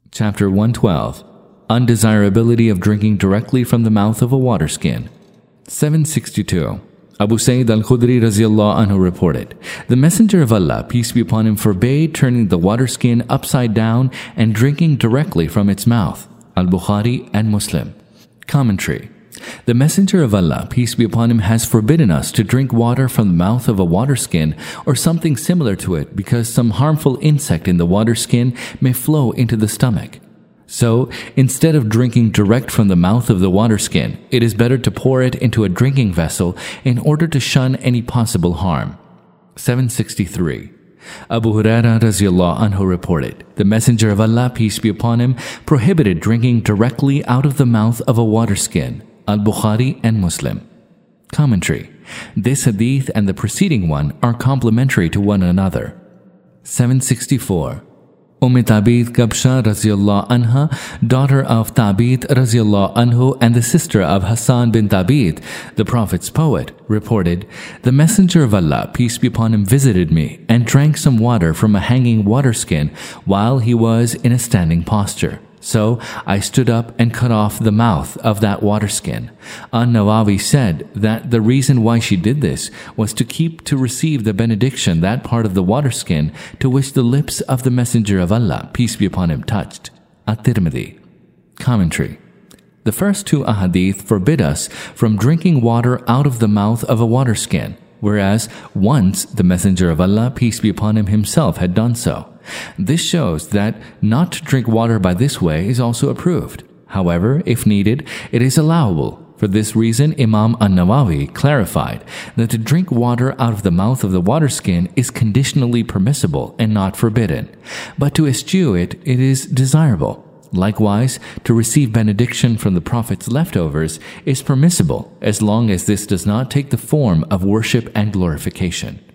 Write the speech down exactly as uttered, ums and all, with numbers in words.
Chapter one twelve. Undesirability of drinking directly from the mouth of a water skin. seven sixty-two. Abu Sa'id al-Khudri Raziyallahu anhu reported, the Messenger of Allah, peace be upon him, forbade turning the water skin upside down and drinking directly from its mouth. Al-Bukhari and Muslim. Commentary. The Messenger of Allah, peace be upon him, has forbidden us to drink water from the mouth of a water skin or something similar to it because some harmful insect in the water skin may flow into the stomach. So, instead of drinking direct from the mouth of the water skin, it is better to pour it into a drinking vessel in order to shun any possible harm. seven sixty-three. Abu Hurairah Raziyallahu anhu reported, the Messenger of Allah, peace be upon him, prohibited drinking directly out of the mouth of a water skin. Al-Bukhari and Muslim. Commentary. This hadith and the preceding one are complementary to one another. seven sixty-four. Umm Thabit Kabsha Raziyallahu anha, daughter of Thabit Raziyallahu anhu and the sister of Hassan bin Thabit, the Prophet's poet, reported, the Messenger of Allah, peace be upon him, visited me and drank some water from a hanging water skin while he was in a standing posture. So I stood up and cut off the mouth of that water skin. An-Nawawi said that the reason why she did this was to keep to receive the benediction that part of the water skin to which the lips of the Messenger of Allah, peace be upon him, touched. At-Tirmidhi. Commentary. The first two ahadith forbid us from drinking water out of the mouth of a water skin, whereas once the Messenger of Allah, peace be upon him, himself had done so. This shows that not to drink water by this way is also approved. However, if needed, it is allowable. For this reason, Imam An-Nawawi clarified that to drink water out of the mouth of the water skin is conditionally permissible and not forbidden, but to eschew it, it is desirable. Likewise, to receive benediction from the Prophet's leftovers is permissible as long as this does not take the form of worship and glorification.